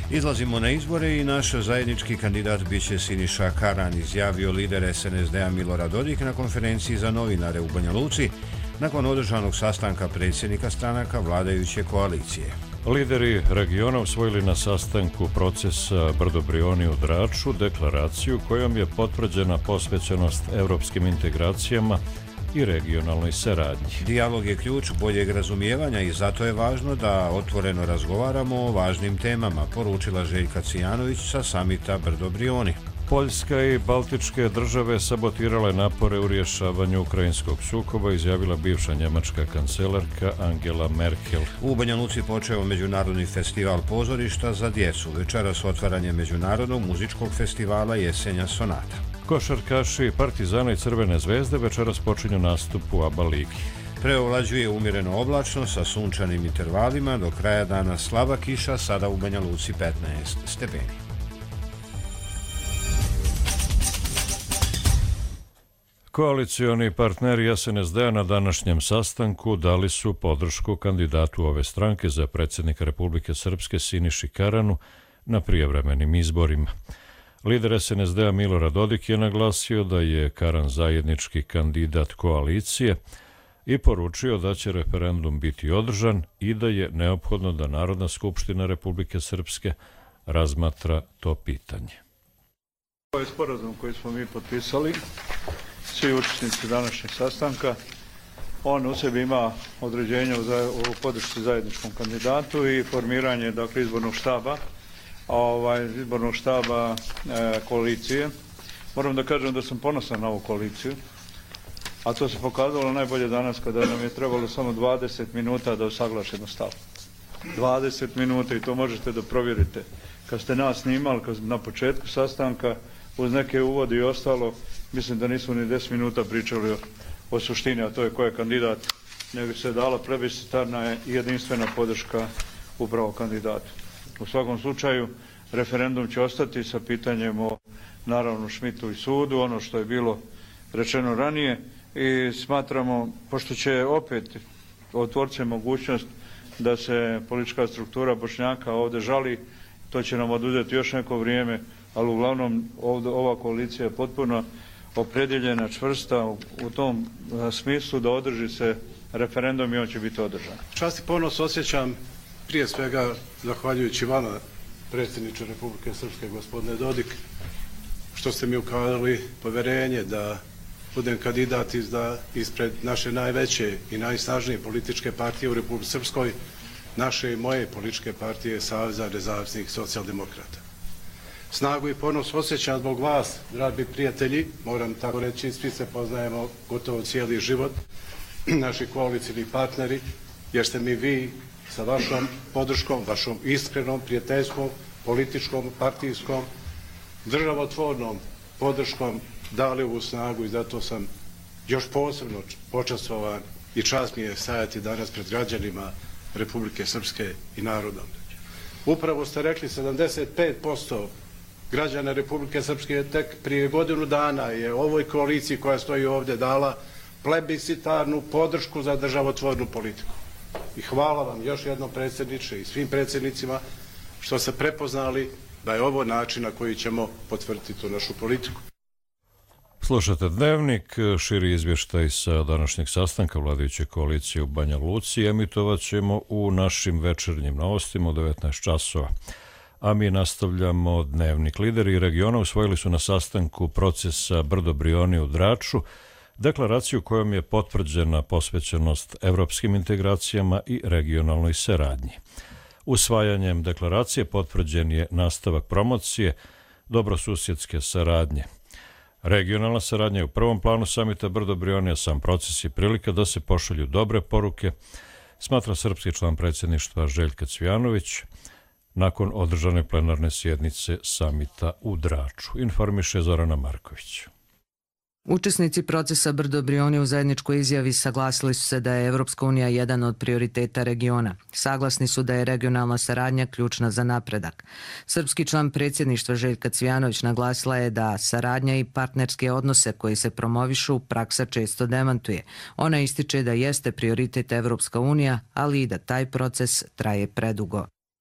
Izlazimo na izbore i naš zajednički kandidat biće Siniša Karan, izjavio lider SNSD-a Milorad Dodik na konferenciji za novinare u Banja Luci nakon održanog sastanka predsjednika stranaka vladajuće koalicije. Lideri regiona usvojili na sastanku procesa Brdo-Brioni u Draču deklaraciju kojom je potvrđena posvećenost evropskim integracijama i regionalnoj saradnji. Dijalog je ključ boljeg razumijevanja i zato je važno da otvoreno razgovaramo o važnim temama, poručila Željka Cvijanović sa samita Brdo-Brioni. Poljska i baltičke države sabotirale napore u rješavanju ukrajinskog sukoba, izjavila bivša njemačka kancelarka Angela Merkel. U Banja Luci počeo Međunarodni festival pozorišta za djecu. Večeras otvaranje Međunarodnog muzičkog festivala Jesenja sonata. Košarkaši Partizana i Crvene zvezde večeras počinju nastup u ABA ligi. Preovlađuje umjereno oblačno sa sunčanim intervalima, do kraja dana slaba kiša, sada u Banja Luci 15 stepeni. Koalicioni partneri SNSD-a na današnjem sastanku dali su podršku kandidatu ove stranke za predsjednika Republike Srpske Siniši Karanu na prijevremenim izborima. Lider SNSD-a Milorad Dodik je naglasio da je Karan zajednički kandidat koalicije i poručio da će referendum biti održan i da je neophodno da Narodna skupština Republike Srpske razmatra to pitanje. Ovo je sporazum koji smo mi potpisali, svi učesnici današnjeg sastanka. On u sebi ima određenje u podršci zajedničkom kandidatu i formiranje izbornog štaba koalicije. Moram da kažem da sam ponosan na ovu koaliciju, a to se pokazalo najbolje danas kada nam je trebalo samo 20 minuta da usaglašimo stav. 20 minuta i to možete da provjerite. Kad ste nas snimali na početku sastanka, uz neke uvode i ostalo, mislim da nismo ni 10 minuta pričali o suštini, a to je ko je kandidat, nego se dala plebiscitarna i jedinstvena podrška upravo kandidatu. U svakom slučaju, referendum će ostati sa pitanjem o, naravno, Šmitu i sudu, ono što je bilo rečeno ranije, i smatramo, pošto će opet otvoriti mogućnost da se politička struktura Bošnjaka ovdje žali, to će nam oduzeti još neko vrijeme, ali uglavnom ova koalicija je potpuno opredjeljena, čvrsta u tom smislu da održi se referendum i on će biti održan. Čast i ponos osjećam prije svega zahvaljujući vama, predsjedniče Republike Srpske, gospodine Dodik, što ste mi ukazali poverenje da budem kandidat ispred naše najveće i najsnažnije političke partije u Republici Srpskoj, naše i moje političke partije Saveza nezavisnih socijaldemokrata. Snagu i ponos osjećam zbog vas, dragi prijatelji, moram tako reći, svi se poznajemo gotovo cijeli život, naši koalicijni partneri, jer ste mi vi sa vašom podrškom, vašom iskrenom, prijateljskom, političkom, partijskom, državotvornom podrškom dali ovu snagu i zato sam još posebno počastvovan i čast mi je stajati danas pred građanima Republike Srpske i narodom. Upravo ste rekli 75% građana Republike Srpske tek prije godinu dana je ovoj koaliciji koja stoji ovdje dala plebiscitarnu podršku za državotvornu politiku. I hvala vam još jednom, predsjedniče, i svim predsjednicima što ste prepoznali da je ovo način na koji ćemo potvrditi tu našu politiku. Slušate Dnevnik, širi izvještaj sa današnjeg sastanka vladajuće koalicije u Banja Luci emitovat ćemo u našim večernjim novostima u 19 časova. A mi nastavljamo Dnevnik. Lideri regiona usvojili su na sastanku procesa Brdo-Brioni u Draču deklaraciju kojom je potvrđena posvećenost evropskim integracijama i regionalnoj saradnji. Usvajanjem deklaracije potvrđen je nastavak promocije dobrosusjedske saradnje. Regionalna saradnja je u prvom planu samita Brdo-Brioni, a sam proces je prilika da se pošalju dobre poruke, smatra srpski član predsjedništva Željka Cvijanović nakon održane plenarne sjednice samita u Draču. Informiše Zorana Marković. Učesnici procesa Brdo-Brioni u zajedničkoj izjavi saglasili su se da je Evropska unija jedan od prioriteta regiona. Saglasni su da je regionalna saradnja ključna za napredak. Srpski član predsjedništva Željka Cvijanović naglasila je da saradnja i partnerske odnose koji se promovišu praksa često demantuje. Ona ističe da jeste prioritet Evropska unija, ali i da taj proces traje predugo.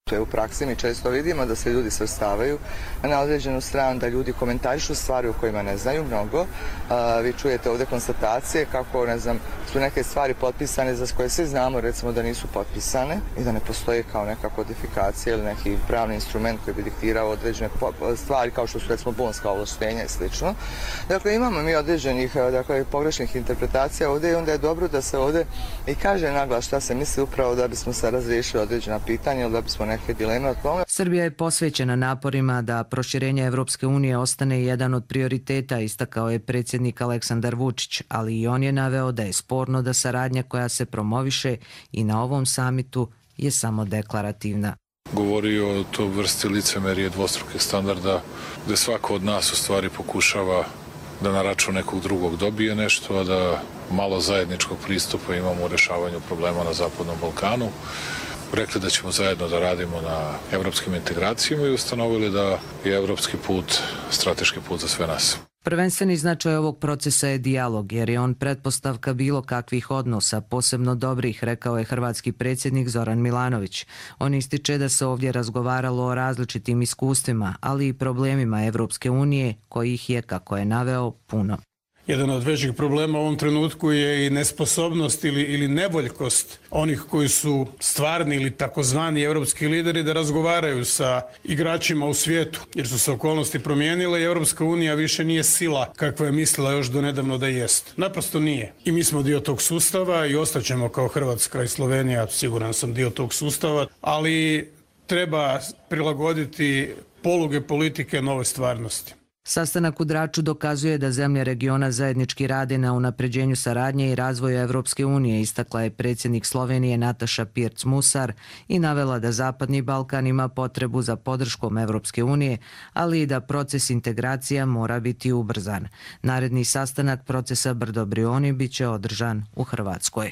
U praksi mi često vidimo da se ljudi svrstavaju na određenu stranu, da ljudi komentarišu stvari o kojima ne znaju mnogo. Vi čujete ovdje konstatacije kako, ne znam, su neke stvari potpisane za koje svi znamo, recimo da nisu potpisane i da ne postoji kao neka kodifikacija ili neki pravni instrument koji bi diktirao određene stvari kao što su recimo bonska ovlaštenja i slično. Dakle, imamo mi određenih pogrešnih interpretacija ovdje i onda je dobro da se ovdje i kaže naglas šta se misli upravo da bismo se razriješili određena pitanja ili da bismo neke dileme o tome. Srbija je posvećena naporima da proširenje Evropske unije ostane jedan od prioriteta, istakao je predsjednik Aleksandar Vučić, ali i on je naveo da je sporno da saradnja koja se promoviše i na ovom samitu je samo deklarativna. Govorio o toj vrsti licemerije dvostrukih standarda gde svako od nas u stvari pokušava da na račun nekog drugog dobije nešto, a da malo zajedničkog pristupa imamo u rešavanju problema na Zapadnom Balkanu. Rekli da ćemo zajedno da radimo na evropskim integracijama i ustanovili da je evropski put strateški put za sve nas. Prvenstveni značaj ovog procesa je dijalog, jer je on pretpostavka bilo kakvih odnosa, posebno dobrih, rekao je hrvatski predsjednik Zoran Milanović. On ističe da se ovdje razgovaralo o različitim iskustvima, ali i problemima Evropske unije, kojih je, kako je naveo, puno. Jedan od većih problema u ovom trenutku je i nesposobnost ili nevoljkost onih koji su stvarni ili takozvani evropski lideri da razgovaraju sa igračima u svijetu, jer su se okolnosti promijenile i Evropska unija više nije sila kakva je mislila još do nedavno da jest. Naprosto nije. I mi smo dio tog sustava i ostaćemo kao Hrvatska i Slovenija, siguran sam, dio tog sustava, ali treba prilagoditi poluge politike nove stvarnosti. Sastanak u Draču dokazuje da zemlje regiona zajednički rade na unapređenju saradnje i razvoju Evropske unije, istakla je predsjednik Slovenije Nataša Pirc-Musar i navela da Zapadni Balkan ima potrebu za podrškom Evropske unije, ali i da proces integracija mora biti ubrzan. Naredni sastanak procesa Brdo-Brioni biće održan u Hrvatskoj.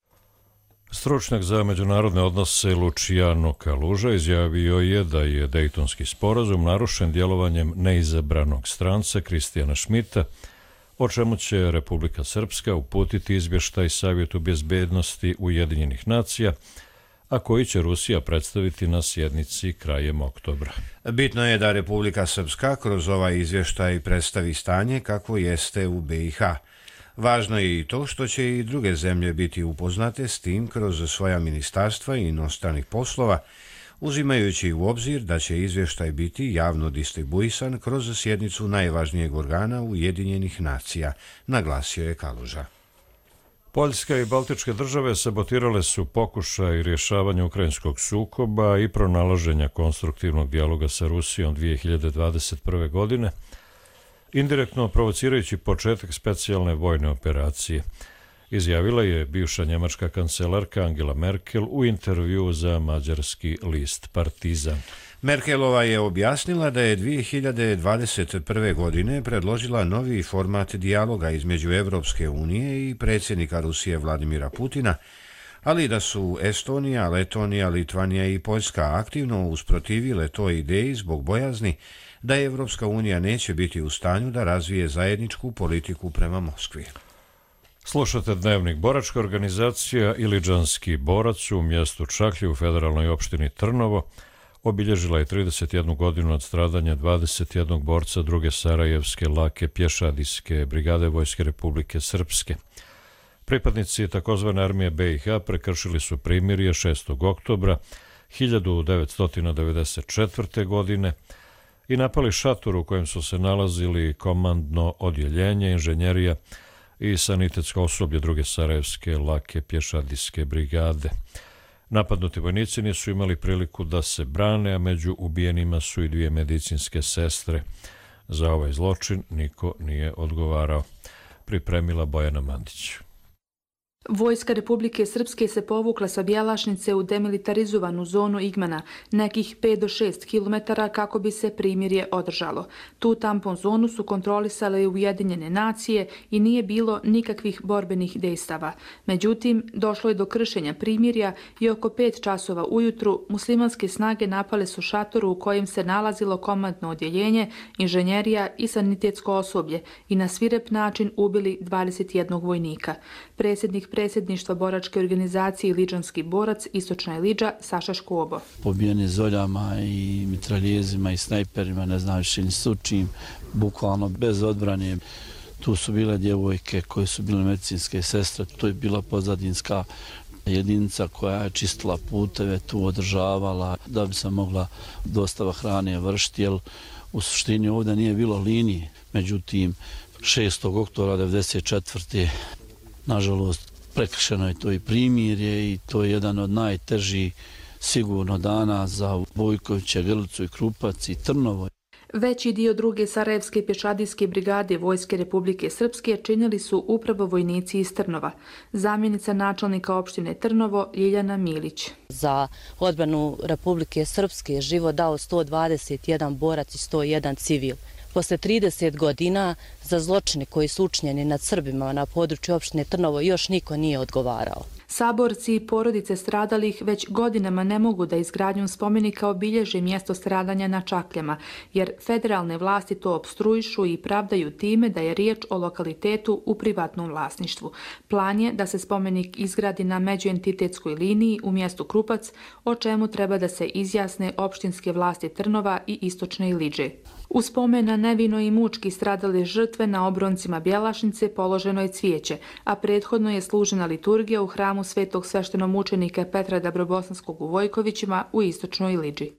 Stručnjak za međunarodne odnose Luciano Kaluža izjavio je da je Dejtonski sporazum narušen djelovanjem neizabranog stranca Kristijana Šmita, o čemu će Republika Srpska uputiti izvještaj Savjetu bezbednosti Ujedinjenih nacija, a koji će Rusija predstaviti na sjednici krajem oktobra. Bitno je da Republika Srpska kroz ovaj izvještaj predstavi stanje kako jeste u BiH. Važno je i to što će i druge zemlje biti upoznate s tim kroz svoja ministarstva i inostranih poslova, uzimajući u obzir da će izvještaj biti javno distribuisan kroz sjednicu najvažnijeg organa Ujedinjenih nacija, naglasio je Kaluža. Poljska i Baltičke države sabotirale su pokušaj rješavanja ukrajinskog sukoba i pronalaženja konstruktivnog dijaloga sa Rusijom 2021. godine, indirektno provocirajući početak specijalne vojne operacije, izjavila je bivša njemačka kancelarka Angela Merkel u intervjuu za mađarski list Partizan. Merkelova je objasnila da je 2021. godine predložila novi format dijaloga između Evropske unije i predsjednika Rusije Vladimira Putina, ali da su Estonija, Letonija, Litvanija i Poljska aktivno usprotivile toj ideji zbog bojazni da Evropska unija neće biti u stanju da razvije zajedničku politiku prema Moskvi. Slušate Dnevnik. Boračka organizacija Iliđanski borac u mjestu Čaklje u federalnoj opštini Trnovo obilježila je 31 godinu od stradanja 21 borca druge Sarajevske lake pješadijske brigade Vojske Republike Srpske. Pripadnici takozvane armije BiH prekršili su primirje 6. oktobra 1994. godine i napali šator u kojem su se nalazili komandno odjeljenje, inženjerija i sanitetsko osoblje druge Sarajevske lake pješadijske brigade. Napadnuti vojnici nisu imali priliku da se brane, a među ubijenima su i 2 medicinske sestre. Za ovaj zločin niko nije odgovarao. Pripremila Bojana Mandić. Vojska Republike Srpske se povukla sa Bjelašnice u demilitarizovanu zonu Igmana, nekih 5 do 6 kilometara kako bi se primirje održalo. Tu tampon zonu su kontrolisale Ujedinjene nacije i nije bilo nikakvih borbenih dejstava. Međutim, došlo je do kršenja primirja i oko 5 časova ujutru muslimanske snage napale su šatoru u kojem se nalazilo komandno odjeljenje, inženjerija i sanitetsko osoblje i na svirep način ubili 21 vojnika. Predsjednik predsjedništva boračke organizacije Iliđanski borac Istočna Iliđa Saša Škobo. Pobijeni zoljama i mitraljezima i snajperima, ne znam više ni sučim, bukvalno bez odbrane. Tu su bile djevojke koje su bile medicinske sestre, tu je bila pozadinska jedinica koja je čistila puteve, tu održavala da bi se mogla dostava hrane vršiti, jer u suštini ovdje nije bilo linije. Međutim, 6. oktobra 1994. nažalost prekršeno je to i primirje i to je jedan od najtežih sigurno dana za Vojkovića, Grlicu i Krupac i Trnovo. Veći dio druge Sarajevske pješadijske brigade Vojske Republike Srpske činili su upravo vojnici iz Trnova. Zamjenica načelnika opštine Trnovo Ljiljana Milić. Za odbranu Republike Srpske je život dao 121 borac i 101 civil. Posle 30 godina za zločine koji su učinjeni nad Srbima na području opštine Trnovo još niko nije odgovarao. Saborci i porodice stradalih već godinama ne mogu da izgradnjom spomenika obilježe mjesto stradanja na Čakljama, jer federalne vlasti to opstruišu i pravdaju time da je riječ o lokalitetu u privatnom vlasništvu. Plan je da se spomenik izgradi na međuentitetskoj liniji u mjestu Krupac, o čemu treba da se izjasne opštinske vlasti Trnova i Istočne Iliđe. U spomen na nevino i mučki stradale žrtve na obroncima Bjelašnice položeno je cvijeće, a prethodno je služena liturgija u hramu svetog sveštenomučenika Petra Dabrobosanskog u Vojkovićima u Istočnoj Iliđi.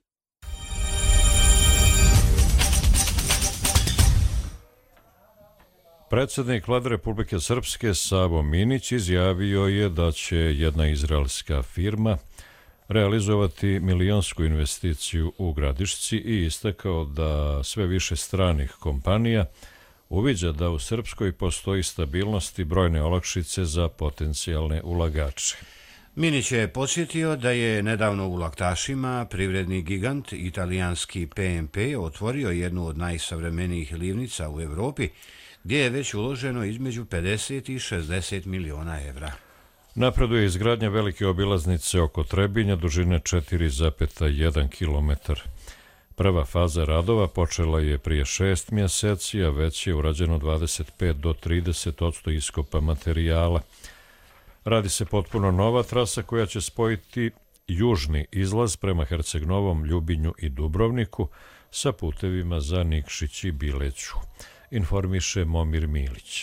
Predsjednik Vlade Republike Srpske Savo Minić izjavio je da će jedna izraelska firma realizovati milionsku investiciju u Gradišci i istakao da sve više stranih kompanija uviđa da u Srpskoj postoji stabilnost i brojne olakšice za potencijalne ulagače. Minić je podsjetio da je nedavno u Laktašima privredni gigant italijanski PMP otvorio jednu od najsavremenijih livnica u Evropi, gdje je već uloženo između 50 i 60 miliona evra. Napreduje izgradnja velike obilaznice oko Trebinja dužine 4,1 km. Prva faza radova počela je prije 6 mjeseci, a već je urađeno 25 do 30% iskopa materijala. Radi se potpuno nova trasa koja će spojiti južni izlaz prema Herceg-Novom, Ljubinju i Dubrovniku sa putevima za Nikšić i Bileću, informiše Momir Milić.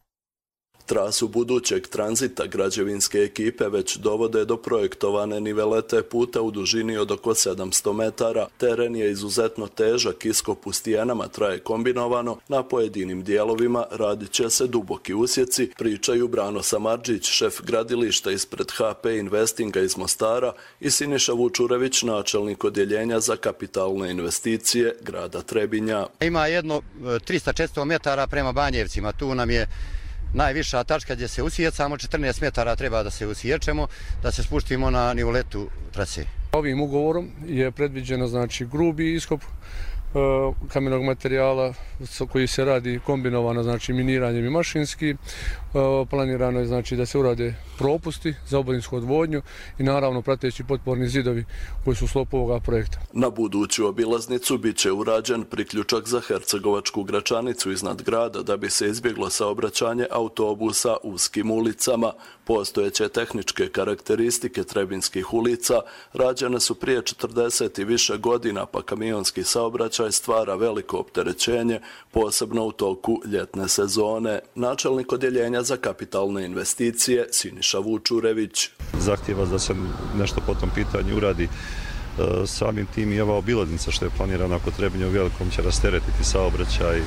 Trasu budućeg tranzita građevinske ekipe već dovode do projektovane nivelete puta u dužini od oko 700 metara. Teren je izuzetno težak, iskop u stijenama traje kombinovano, na pojedinim dijelovima radit će se duboki usjeci, pričaju Brano Samardžić, šef gradilišta ispred HP Investinga iz Mostara, i Siniša Vučurević, načelnik odjeljenja za kapitalne investicije grada Trebinja. Ima jedno 300-400 metara prema Banjevcima, tu nam je najviša tačka gdje se usijecamo, 14 metara treba da se usiječemo, da se spuštimo na nivoletu trase. Ovim ugovorom je predviđeno grubi iskop kamenog materijala koji se radi kombinovano miniranjem i mašinski. Planirano je da se urade propusti za obodinsku odvodnju i naravno prateći potporni zidovi koji su u sklopu ovoga projekta. Na buduću obilaznicu bit će urađen priključak za Hercegovačku Gračanicu iznad grada da bi se izbjeglo saobraćanje autobusa uskim ulicama. Postojeće tehničke karakteristike trebinskih ulica rađene su prije 40 i više godina, pa kamionski saobraćaj stvara veliko opterećenje, posebno u toku ljetne sezone. Načelnik odjeljenja za kapitalne investicije Siniša Vučurević. Zahtjeva da se nešto po tom pitanju uradi. Samim tim i ova obilaznica što je planirana oko Trebinja u velikom će rasteretiti saobraćaj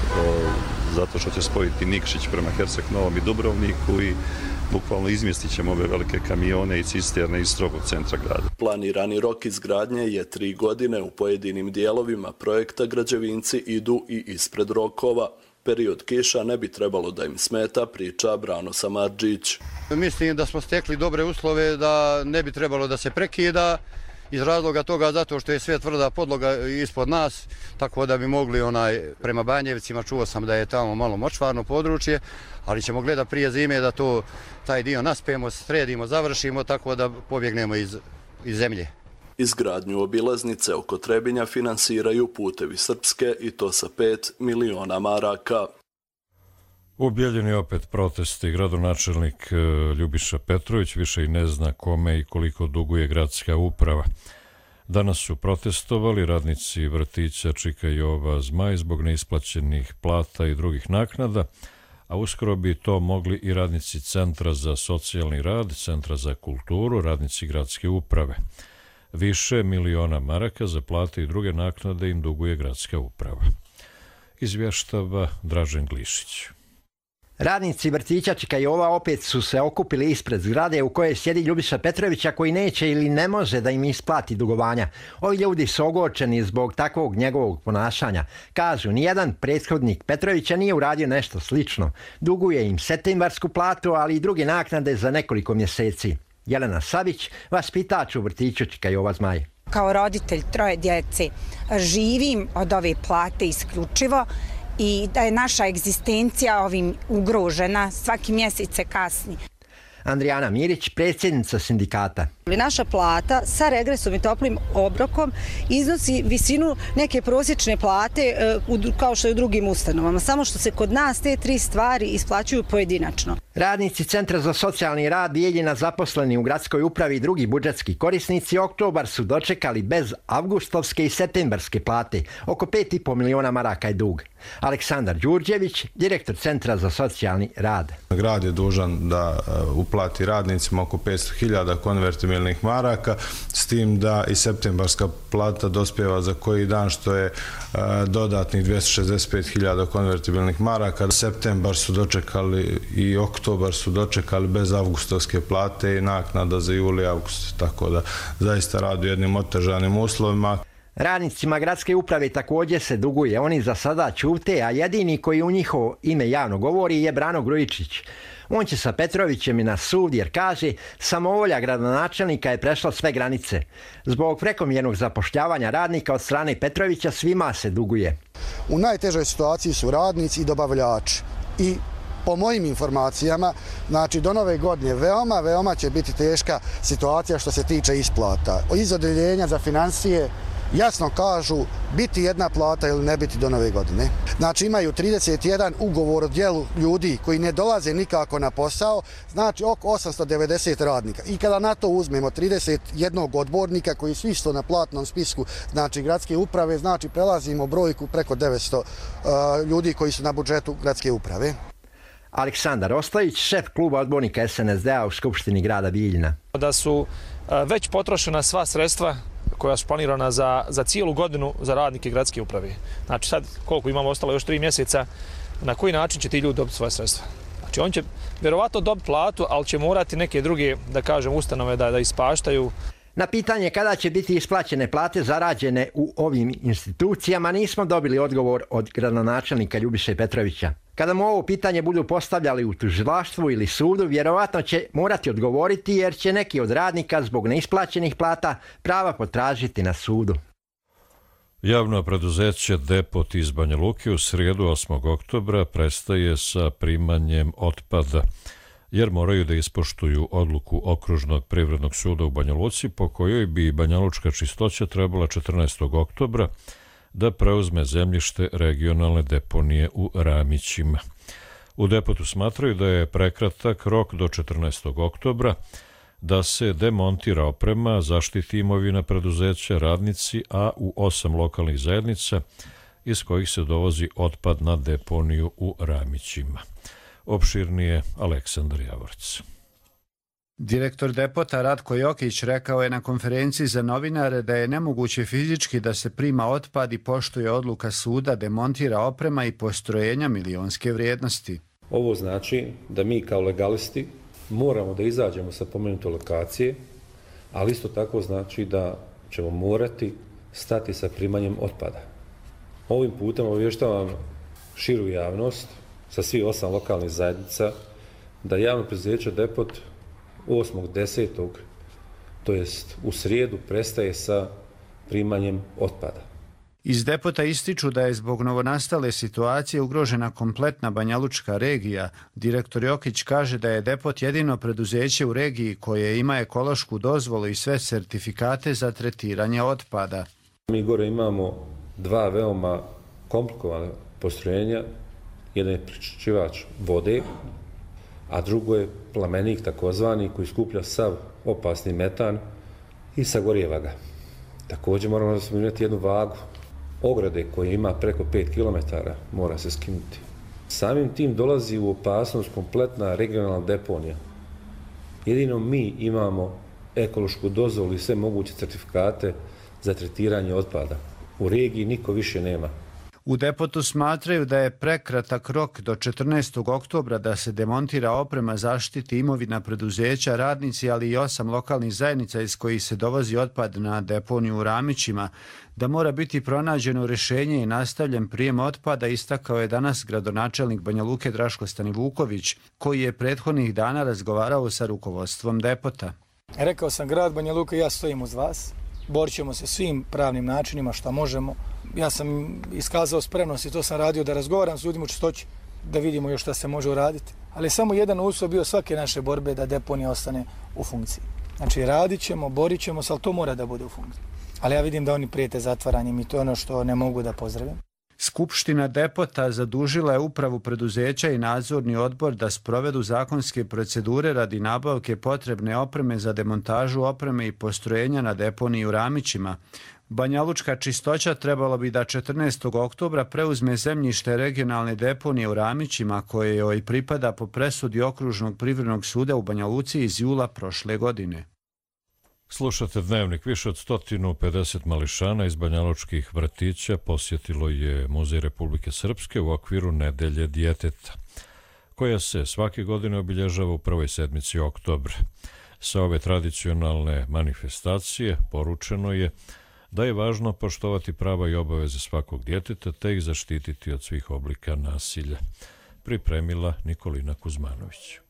zato što će spojiti Nikšić prema Herceg-Novom i Dubrovniku i bukvalno izmjestit ćemo ove velike kamione i cisterne iz strogog centra grada. Planirani rok izgradnje je 3 godine. U pojedinim dijelovima projekta građevinci idu i ispred rokova. Period kiša ne bi trebalo da im smeta, priča Brano Samardžić. Mislim da smo stekli dobre uslove, da ne bi trebalo da se prekida iz razloga toga zato što je sve tvrda podloga ispod nas, tako da bi mogli prema Banjevcima, čuo sam da je tamo malo močvarno područje, ali ćemo gledati prije zime da taj dio naspijemo, sredimo, završimo, tako da pobjegnemo iz zemlje. Izgradnju obilaznice oko Trebinja finansiraju Putevi Srpske i to sa 5 miliona maraka. U Bjeljini opet protesti. Gradonačelnik Ljubiša Petrović više i ne zna kome i koliko duguje gradska uprava. Danas su protestovali radnici vrtića Čika Jova Zmaj zbog neisplaćenih plata i drugih naknada, a uskoro bi to mogli i radnici Centra za socijalni rad, Centra za kulturu, radnici gradske uprave. Više miliona maraka za plate i druge naknade im duguje gradska uprava. Izvještava Dražen Glišić. Radnici vrtića Čika Jova opet su se okupili ispred zgrade u kojoj sjedi Ljubiša Petrovića koji neće ili ne može da im isplati dugovanja. Ovi ljudi su ogorčeni zbog takvog njegovog ponašanja. Kažu, nijedan prethodnik Petrovića nije uradio nešto slično. Duguje im septembarsku platu, ali i druge naknade za nekoliko mjeseci. Jelena Savić, vaspitač u vrtiću Čika Jova Zmaj. Kao roditelj 3 djece živim od ove plate isključivo i da je naša egzistencija ovim ugrožena, svaki mjesec se kasni. Andrijana Mirić, predsjednica sindikata. Naša plata sa regresom i toplim obrokom iznosi visinu neke prosječne plate kao što je u drugim ustanovama, samo što se kod nas te 3 stvari isplaćuju pojedinačno. Radnici Centra za socijalni rad Bijeljina zaposleni u gradskoj upravi i drugi budžetski korisnici oktobar su dočekali bez avgustovske i septembarske plate. Oko 5,5 miliona maraka je dug. Aleksandar Đurđević, direktor Centra za socijalni rad. Grad je dužan da uplati radnicima oko 500.000 konvertibilnih maraka, s tim da i septembarska plata dospijeva za koji dan, što je dodatnih 265.000 konvertibilnih maraka. Septembar su dočekali i oktobar su dočekali bez avgustovske plate i naknada za juli i avgust, tako da zaista radi u jednim otežanim uslovima. Radnicima gradske uprave također se duguje. Oni za sada ćute, a jedini koji u njihovo ime javno govori je Brano Grujičić. On će sa Petrovićem i na sud jer kaže samovolja gradonačelnika je prešla sve granice. Zbog prekomjernog zapošljavanja radnika od strane Petrovića svima se duguje. U najtežoj situaciji su radnici i dobavljači. I po mojim informacijama, znači do nove godine veoma će biti teška situacija što se tiče isplata. Iz odeljenja za financije jasno kažu biti jedna plata ili ne biti do nove godine. Znači imaju 31 ugovor o djelu ljudi koji ne dolaze nikako na posao, znači oko 890 radnika. I kada na to uzmemo 31 odbornika koji svi su na platnom spisku, znači gradske uprave, znači prelazimo brojku preko 900 ljudi koji su na budžetu gradske uprave. Aleksandar Ostojić, šef kluba odbornika SNSD-a u Skupštini grada Bijeljina. Da su već potrošena sva sredstva koja su planirana za cijelu godinu za radnike gradske uprave. Znači sad koliko imamo ostalo još 3 mjeseca, na koji način će ti ljudi dobiti svoje sredstva? Znači on će vjerovatno dobiti platu, ali će morati neke druge, da kažem, ustanove da ispaštaju. Na pitanje kada će biti isplaćene plate zarađene u ovim institucijama nismo dobili odgovor od gradonačelnika Ljubiše Petrovića. Kada mu ovo pitanje budu postavljali u tužilaštvu ili sudu, vjerovatno će morati odgovoriti jer će neki od radnika zbog neisplaćenih plata prava potražiti na sudu. Javno preduzeće Depot iz Banja Luke u srijedu 8. oktobra prestaje sa primanjem otpada, jer moraju da ispoštuju odluku Okružnog privrednog suda u Banja Luci, po kojoj bi Banjalučka čistoća trebala 14. oktobra da preuzme zemljište regionalne deponije u Ramićima. U Depotu smatraju da je prekratak rok do 14. oktobra da se demontira oprema, zaštiti imovina preduzeća, radnici, a u 8 lokalnih zajednica iz kojih se dovozi otpad na deponiju u Ramićima. Opširnije Aleksandar Javorc. Direktor Depota Ratko Jokić rekao je na konferenciji za novinare da je nemoguće fizički da se prima otpad i poštuje odluka suda, demontira oprema i postrojenja milionske vrijednosti. Ovo znači da mi kao legalisti moramo da izađemo sa pomenute lokacije, ali isto tako znači da ćemo morati stati sa primanjem otpada. Ovim putem obavještavam širu javnost sa svih 8 lokalnih zajednica da javno preduzeće Depot 8.10. to jest u srijedu prestaje sa primanjem otpada. Iz Depota ističu da je zbog novonastale situacije ugrožena kompletna banjalučka regija. Direktor Jokić kaže da je Depot jedino preduzeće u regiji koje ima ekološku dozvolu i sve sertifikate za tretiranje otpada. Mi gore imamo 2 veoma komplikovane postrojenja. jedan je pričišćivač vode, a drugo je plamenik takozvani koji skuplja sav opasni metan i sagorijeva ga. Također moramo da spomenuti jednu vagu. Ograde koje ima preko 5 km mora se skinuti. Samim tim dolazi u opasnost kompletna regionalna deponija. Jedino mi imamo ekološku dozvolu i sve moguće certifikate za tretiranje otpada. U regiji niko više nema. U depotu smatraju da je prekratak rok do 14. oktobra da se demontira oprema, zaštiti imovina preduzeća, radnici, ali i 8 lokalnih zajednica iz kojih se dovozi otpad na deponiju u Ramićima, da mora biti pronađeno rješenje i nastavljen prijem otpada, istakao je danas gradonačelnik Banja Luke Draško Stanivuković, koji je prethodnih dana razgovarao sa rukovodstvom depota. Rekao sam, grad Banja Luka i ja stojim uz vas, borit ćemo se svim pravnim načinima što možemo. Ja sam iskazao spremnost i to sam radio da razgovaram s ljudima u Čistoći, da vidimo još šta se može uraditi. Ali samo jedan uslov bio svake naše borbe da deponija ostane u funkciji. Znači radit ćemo, borit ćemo se, ali to mora da bude u funkciji. Ali ja vidim da oni prijete zatvaranjem i to je ono što ne mogu da pozdravim. Skupština depota zadužila je upravu preduzeća i nadzorni odbor da sprovedu zakonske procedure radi nabavke potrebne opreme za demontažu opreme i postrojenja na deponiji u Ramićima. Banjalučka Čistoća trebalo bi da 14. oktobra preuzme zemljište regionalne deponije u Ramićima, koje joj pripada po presudi Okružnog privrednog suda u Banja Luci iz jula prošle godine. Slušate Dnevnik. Više od 150 mališana iz banjalučkih vrtića posjetilo je Muzej Republike Srpske u okviru Nedelje djeteta, koja se svake godine obilježava u prvoj sedmici oktobra. Sa ove tradicionalne manifestacije poručeno je da je važno poštovati prava i obaveze svakog djeteta te ih zaštititi od svih oblika nasilja. Pripremila Nikolina Kuzmanović.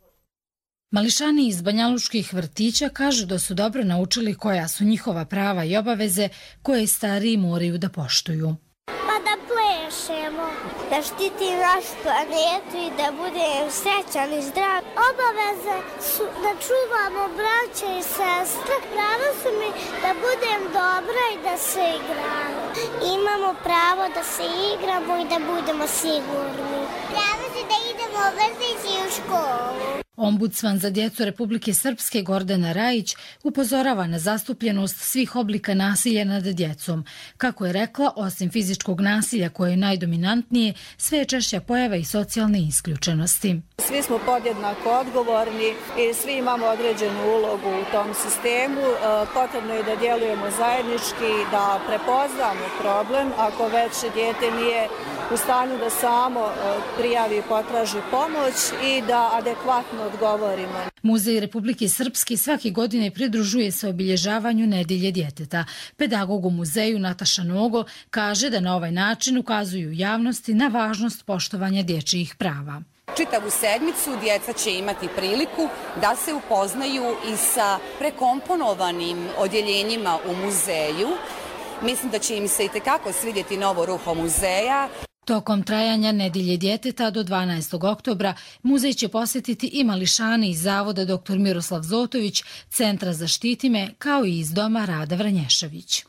Mališani iz banjalučkih vrtića kažu da su dobro naučili koja su njihova prava i obaveze koje stariji moraju da poštuju. Pa da plešemo, da štitim našu planetu i da budem srećan i zdrav. Obaveze su da čuvamo braće i sestre. Pravo su mi da budem dobra i da se igramo. Imamo pravo da se igramo i da budemo sigurni. Pravo su da idemo u vrtić i u školu. Ombudsman za djecu Republike Srpske Gordana Rajić upozorava na zastupljenost svih oblika nasilja nad djecom. Kako je rekla, osim fizičkog nasilja koje je najdominantnije, sve je češća pojava i socijalne isključenosti. Svi smo podjednako odgovorni i svi imamo određenu ulogu u tom sistemu. Potrebno je da djelujemo zajednički, da prepoznamo problem ako već dijete nije u stanju da samo prijavi i potraži pomoć i da adekvatno odgovorimo. Muzej Republike Srpske svake godine pridružuje se obilježavanju Nedelje djeteta. Pedagog u muzeju Nataša Nogo kaže da na ovaj način ukazuju javnosti na važnost poštovanja dječjih prava. Čitavu sedmicu djeca će imati priliku da se upoznaju i sa prekomponovanim odjeljenjima u muzeju. Mislim da će im se itekako svidjeti novo ruho muzeja. Tokom trajanja Nedelje djeteta do 12. oktobra muzej će posjetiti i mališani iz Zavoda dr. Miroslav Zotović, Centra Zaštiti me, kao i iz Doma Rada Vranješević.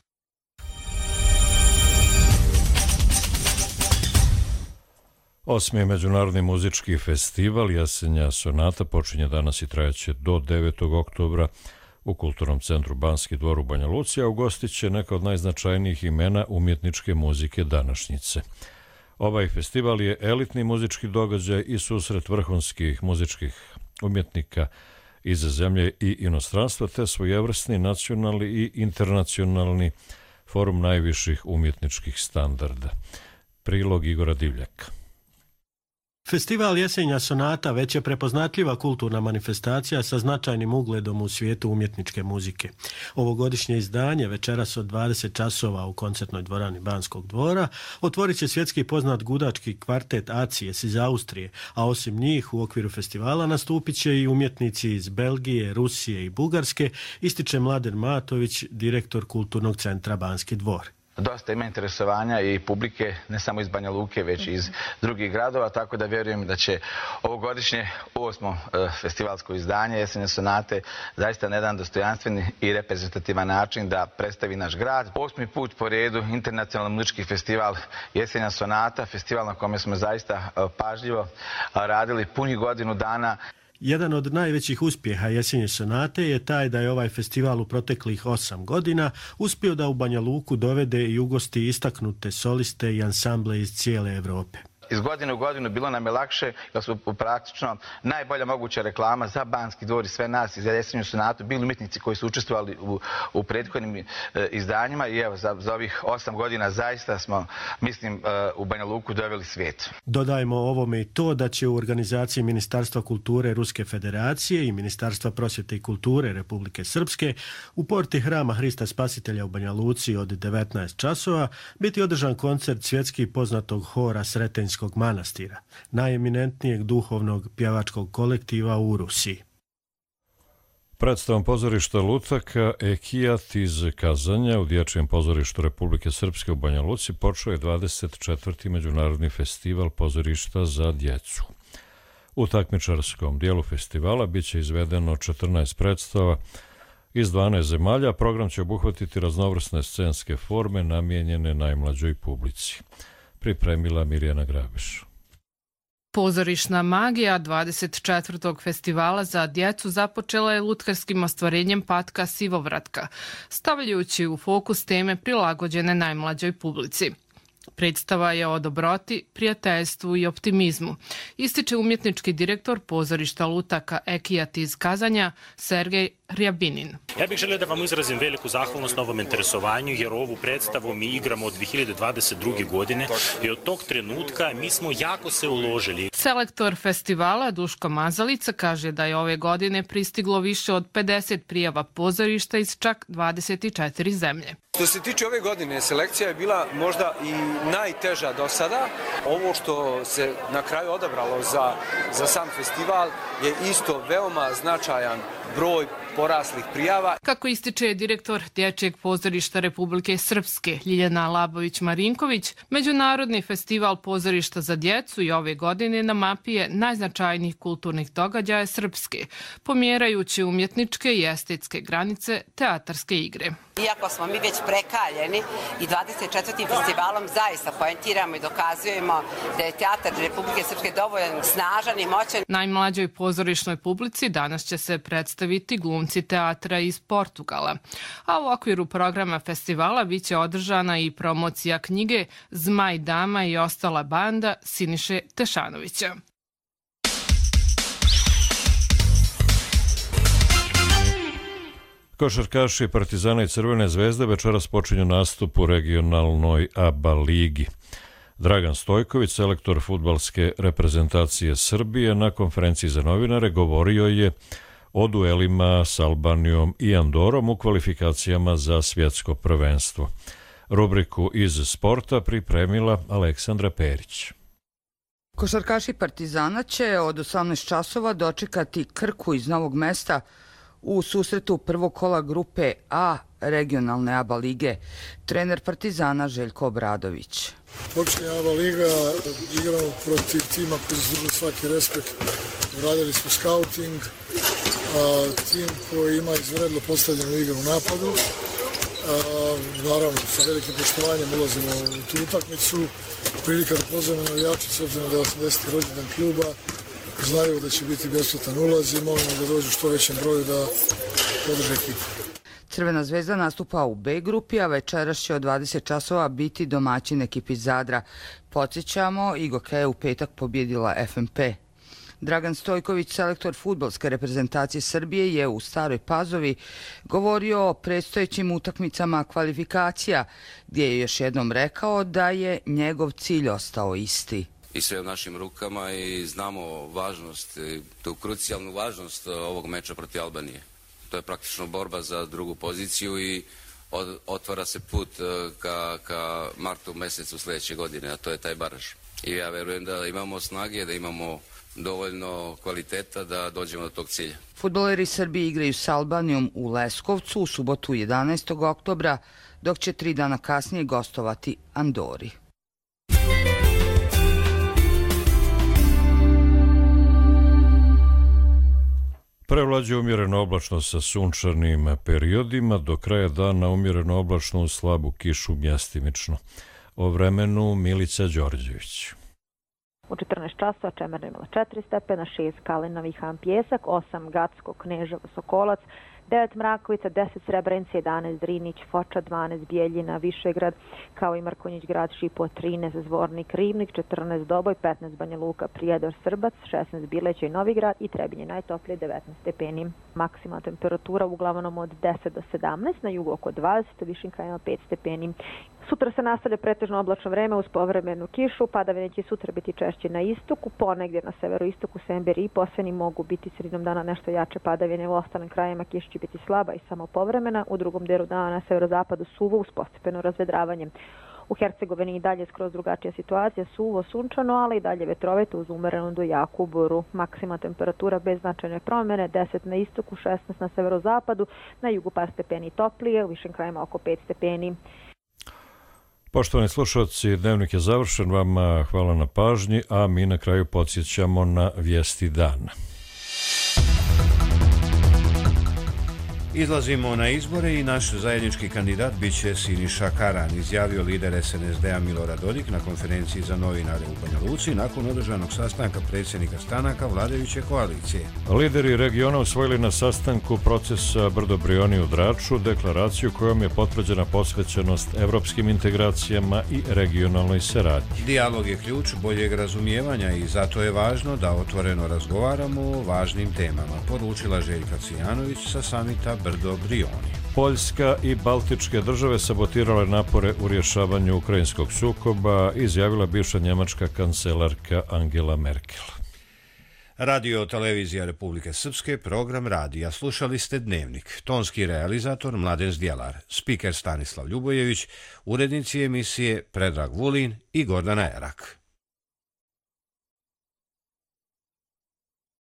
Osmi međunarodni muzički festival Jesenja sonata počinje danas i trajaće do 9. oktobra u Kulturnom centru Banski dvor u Banja Luci, a ugostit će neka od najznačajnijih imena umjetničke muzike današnjice. Ovaj festival je elitni muzički događaj i susret vrhunskih muzičkih umjetnika iz zemlje i inostranstva, te svojevrsni nacionalni i internacionalni forum najviših umjetničkih standarda. Prilog Igora Divljaka. Festival Jesenja sonata već je prepoznatljiva kulturna manifestacija sa značajnim ugledom u svijetu umjetničke muzike. Ovogodišnje izdanje večeras od 20 časova u koncertnoj dvorani Banskog dvora otvorit će svjetski poznat gudački kvartet ACIES iz Austrije, a osim njih u okviru festivala nastupit će i umjetnici iz Belgije, Rusije i Bugarske, ističe Mladen Matović, direktor Kulturnog centra Banski dvor. dosta ima interesovanja i publike, ne samo iz Banja Luke, već i iz drugih gradova, tako da vjerujem da će ovogodišnje 8. festivalsko izdanje Jesenje sonate zaista na jedan dostojanstveni i reprezentativan način da predstavi naš grad. 8. put po redu Internacionalni muzički festival Jesenja sonata, festival na kome smo zaista pažljivo radili punih godinu dana. Jedan od najvećih uspjeha Jesenje sonate je taj da je ovaj festival u proteklih 8 godina uspio da u Banja Luku dovede i ugosti istaknute soliste i ansamble iz cijele Evrope. Iz godine u godinu bilo nam je lakše, jer su praktično najbolja moguća reklama za Banski dvor i sve nas i za Jesenju sonatu bili umjetnici koji su učestvovali u prethodnim izdanjima i evo za ovih 8 godina zaista smo, mislim, u Banja Luku doveli svijet. Dodajmo ovome i to da će u organizaciji Ministarstva kulture Ruske federacije i Ministarstva prosvjete i kulture Republike Srpske u porti Hrama Hrista Spasitelja u Banja Luci od 19 časova biti održan koncert svjetski poznatog hora Sretenjskog manastira, najeminentnijeg duhovnog pjevačkog kolektiva u Rusiji. Predstavom pozorišta Lutaka Ekijat iz Kazanja u Dječjem pozorištu Republike Srpske u Banja Luci počeo je 24. Međunarodni festival pozorišta za djecu. U takmičarskom dijelu festivala biće izvedeno 14 predstava iz 12 zemalja. Program će obuhvatiti raznovrsne scenske forme namijenjene najmlađoj publici. Pripremila Mirjana Grabiš. Pozorišna magija 24. festivala za djecu započela je lutkarskim ostvarenjem Patka Sivovratka, stavljajući u fokus teme prilagođene najmlađoj publici. Predstava je o dobroti, prijateljstvu i optimizmu, ističe umjetnički direktor pozorišta Lutaka Ekijat iz Kazanja Sergej Rjabinin. Ja bih želio da vam izrazim veliku zahvalnost na ovom interesovanju, jer ovu predstavu mi igramo od 2022. godine i od tog trenutka mi smo jako se uložili. Selektor festivala Duško Mazalica kaže da je ove godine pristiglo više od 50 prijava pozorišta iz čak 24 zemlje. Što se tiče ove godine, selekcija je bila možda i najteža do sada. Ovo što se na kraju odabralo za sam festival je isto veoma značajan broj poraslih prijava. Kako ističe direktor Dječjeg pozorišta Republike Srpske Ljiljana Labović-Marinković, Međunarodni festival pozorišta za djecu i ove godine na mapi je najznačajnijih kulturnih događaja Srpske, pomjerajući umjetničke i estetske granice teatarske igre. Iako smo mi već prekaljeni i 24. festivalom zaista poentiramo i dokazujemo da je teatar Republike Srpske dovoljno snažan i moćan. Najmlađoj pozorišnoj publici danas će se predstaviti glumci teatra iz Portugala, a u okviru programa festivala biće održana i promocija knjige Zmaj, dama i ostala banda Siniše Tešanovića. Košarkaši Partizana i Crvene zvezde večeras počinju nastup u regionalnoj ABA ligi. Dragan Stojković, selektor fudbalske reprezentacije Srbije, na konferenciji za novinare govorio je o duelima s Albanijom i Andorom u kvalifikacijama za svjetsko prvenstvo. Rubriku iz sporta pripremila Aleksandra Perić. Košarkaši Partizana će od 18 časova dočekati Krku iz Novog Mesta u susretu prvog kola grupe A regionalne ABA lige. Trener Partizana Željko Obradović. Počinje ABA liga, igramo protiv tima koji zaslužuje svaki respekt. Uradili smo scouting, tim koji ima izvredno postavljenu igru u napadu. Naravno, sa velikim poštovanjem ulazimo u tu utakmicu. Prilika da pozovemo navijače, s obzirom da je 80. rođendan kluba, znaju da će biti besplatan ulaz i molimo da dođu što većem broju da podrže ekipu. Crvena zvezda nastupa u B grupi, a večeras će od 20 časova biti domaćin ekipi Zadra. Podsjećamo, Igoka je u petak pobjedila FNP. Dragan Stojković, selektor fudbalske reprezentacije Srbije, je u Staroj Pazovi govorio o predstojećim utakmicama kvalifikacija, gdje je još jednom rekao da je njegov cilj ostao isti. I sve u našim rukama i znamo važnost, tu krucijalnu važnost ovog meča protiv Albanije. To je praktično borba za drugu poziciju i otvara se put ka martu mjesecu sljedeće godine, a to je taj baraž. I ja verujem da imamo snage, da imamo dovoljno kvaliteta da dođemo do tog cilja. Fudbaleri Srbije igraju s Albanijom u Leskovcu u subotu 11. oktobra, dok će 3 dana kasnije gostovati Andori. Prevlađuje umjereno oblačno sa sunčanim periodima, do kraja dana umjereno oblačno uz slabu kišu mjestimično. O vremenu Milica Đorđević. U 14 časova Čemerna imala 4 stepena, 6 Kalina, Vihan, Pjesak, 8 Gacko, Kneževo, Sokolac, 9 Mrakovica, 10 Srebrenica, 11 Drinić, Foča, 12 Bijeljina, Višegrad, kao i Mrkonjić grad, Šipo, 13 Zvornik, Rivnik, 14 Doboj, 15 Banja Luka, Prijedor, Srbac, 16 Bileća i Novigrad i Trebinje najtoplije 19 stepeni. Maksimalna temperatura uglavnom od 10 do 17, na jugu oko 20, u višim krajima 5 stepeni. Sutra se nastavlja pretežno oblačno vreme uz povremenu kišu, padavine će sutra biti češće na istoku, ponegdje na severoistoku, Semberi i Poseni mogu biti sredinom dana nešto jače padavine, u ostalim krajima kiša će biti slaba i samo povremena, u drugom delu dana na severozapadu suvo uz postepeno razvedravanje. U Hercegovini i dalje skroz drugačija situacija, suvo, sunčano, ali i dalje vetrovito uz umerenu do jaku buru. Maksimalna temperatura bez značajne promjene, 10 na istoku, 16 na severozapadu, na jugu par stepeni toplije, u višim krajima oko 5 stepeni. Poštovani slušalci, dnevnik je završen, vama hvala na pažnji, a mi na kraju podsjećamo na vijesti dana. Izlazimo na izbore i naš zajednički kandidat biće Siniša Karan, izjavio lider SNSD-a Milorad Dodik na konferenciji za novinare u Banja Luci nakon održanog sastanka predsjednika stranaka vladajuće koalicije. Lideri regiona usvojili na sastanku procesa Brdo Brioni u Draču deklaraciju kojom je potvrđena posvećenost evropskim integracijama i regionalnoj saradnji. Dijalog je ključ boljeg razumijevanja i zato je važno da otvoreno razgovaramo o važnim temama, poručila Željka Cijanović sa samita Brdo Brioni. Poljska i Baltičke države sabotirale napore u rješavanju ukrajinskog sukoba, izjavila bivša njemačka kancelarka Angela Merkel. Radio televizija Republike Srpske, program radija. Slušali ste Dnevnik. Tonski realizator Mladen Zdjelar, spiker Stanislav Ljubojević, urednici emisije Predrag Vulin i Gordana Erak.